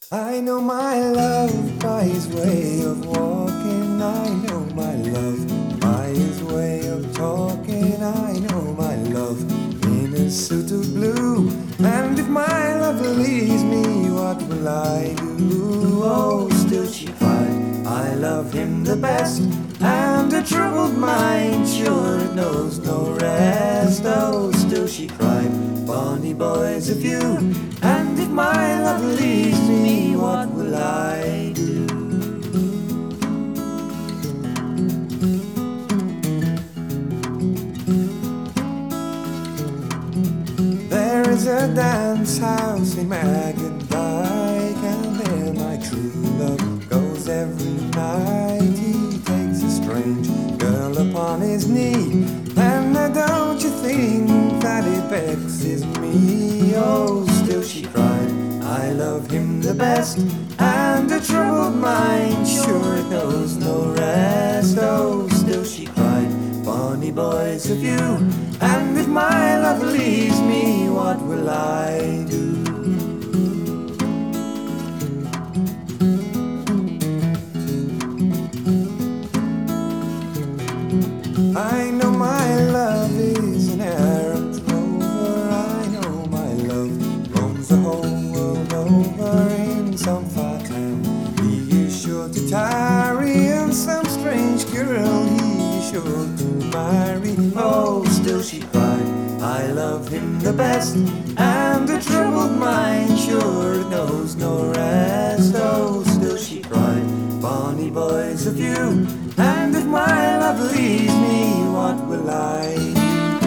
I know my love by his way of walking. I know my love by his way of talking. I know my love in a suit of blue. And if my love leaves me, what will I do? Oh, still she cried, I love him the best. And a troubled mind sure it knows no rest. Oh, still she cried, bonny boys of you. And if my love leaves me, what will I do? There is a dance house in Magandike, and there my true love goes every night. He takes a strange girl upon his knee, and don't you think that it vexes me? Oh, still she cried, I love him the best. And a troubled mind sure it knows no rest. Oh, still she cried, bonny boys of you. And if my love leaves me, what will I do? I know my love is an errant rover. I know my love roams the whole world over. In some far town he is sure to tarry, and some strange girl he is sure to marry. Oh, still she cried, I love him the best. And a troubled mind sure it knows no rest. Oh, still she cried, bonny boys of you. And if my love leaves me, what will I do?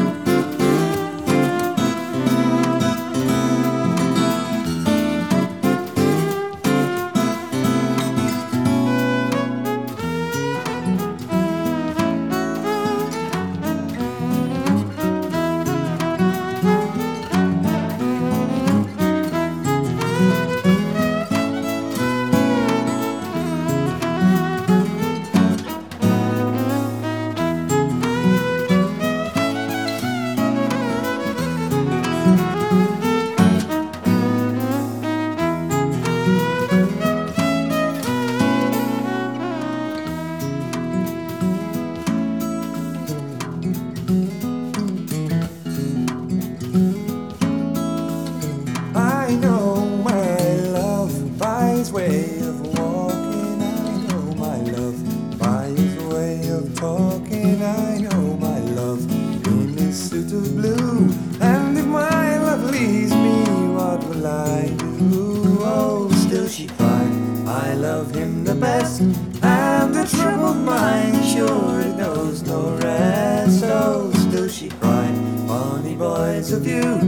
I know my love by his way of walking. I know my love by his way of talking. I know my love in his suit of blue. And if my love leaves me, what will I do? Oh, still she cried, I love him the best. And a troubled mind sure it knows no rest. Oh, still she cried, bonny boys of you.